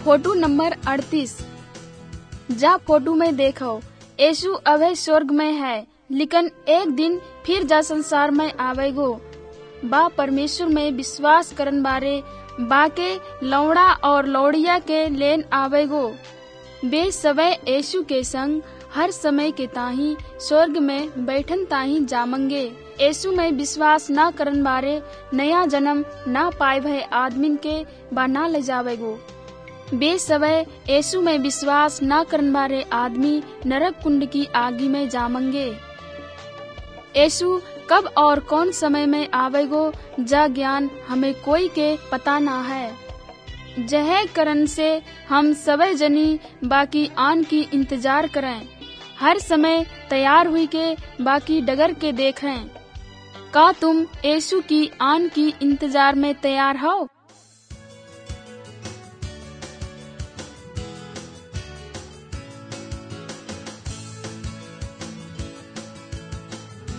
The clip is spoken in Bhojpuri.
Photo number 38। जा फोटो में देखो यीशु अभे स्वर्ग में है, लेकिन एक दिन फिर जा संसार में आवेगो। बा परमेश्वर में विश्वास करन बारे बाके लौड़ा और लौड़िया के लेन आवेगो। बे सवै यीशु के संग हर समय के ताही स्वर्ग में बैठन ताही जामंगे। यीशु में विश्वास न करन बारे नया जन्म न पाए भय आदमिन के बा ना ले जावेगो। बे सवै यीशु में विश्वास न करन बारे आदमी नरक कुंड की आगी में जामंगे। यीशु कब और कौन समय में आवेगो जा ज्ञान हमें कोई के पता ना है। जह करन से हम सवै जनी बाकी आन की इंतजार करें, हर समय तैयार हुई के बाकी डगर के देखें। का तुम यीशु की आन की इंतजार में तैयार हो?